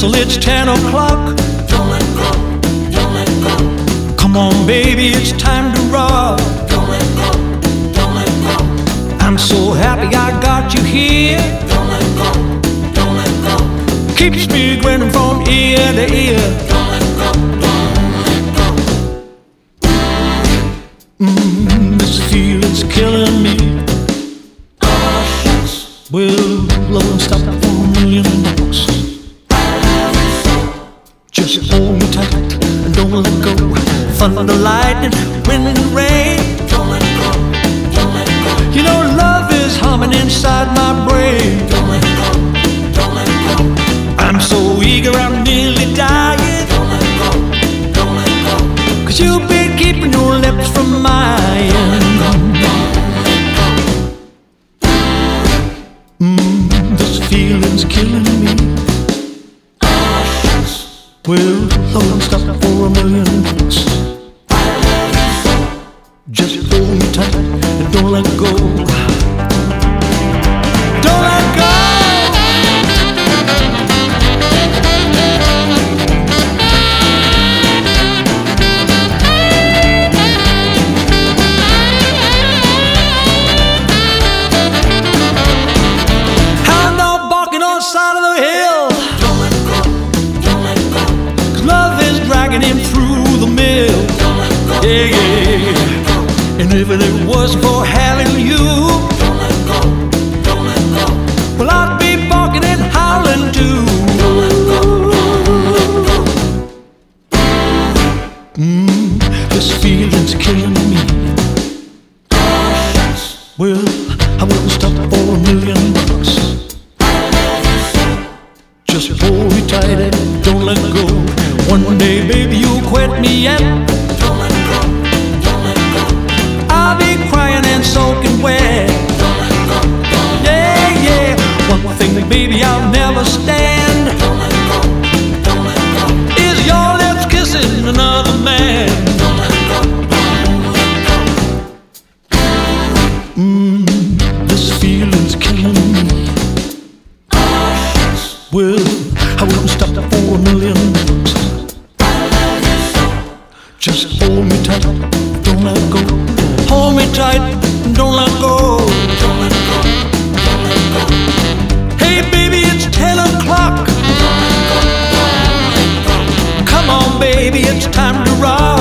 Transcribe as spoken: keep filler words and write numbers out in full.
whistle, it's ten o'clock. Don't let go, don't let go. Come on, baby, it's time to rock. Don't let go, don't let go. I'm so happy I got you here. Don't let go, don't let go. Keeps me grinning from ear to ear. Don't let go, don't let go. Mm, this feeling's killing me. Well, love won't stop for a million bucks. Just hold me tight and don't let go. Thunder, lightning, wind and rain. Don't let go, don't let go. You know love is humming inside my brain. Don't let go, don't let go. I'm so eager, I'm nearly dying. Don't let go, don't let go. Cause you've been keeping your lips from mine. Mm, this feeling's killing me. Well, I won't stop for a million bucks. Just hold me tight and don't let go. Don't let go. Hound dog barking on the side of the hill. Don't let go, don't let go. Love is dragging him through the mill. Don't let go, Yeah, yeah. And if it wasn't for having you, don't let go, don't let go. well, I'd be barking and howling too. Don't let go, don't let go. Mm, this feeling's killing me. Well, I wouldn't stop for a million bucks. Just hold me tight and don't let go. One day, baby, you'll quit me and Don't let go, don't let go. I'll be crying and soaking wet. Don't let go, don't Yeah, yeah. One thing, baby, I'll never stand Don't let go, don't let go. is your lips kissing another man. Don't let go, don't let go. Mm, this feeling's killing me. Well, I wouldn't stop for a million bucks. Just hold me tight, don't let go. Hold me tight, don't let go. Don't let go, don't let go. Hey, baby, it's ten o'clock. Don't let go, don't let go. Come on, baby, it's time to rock.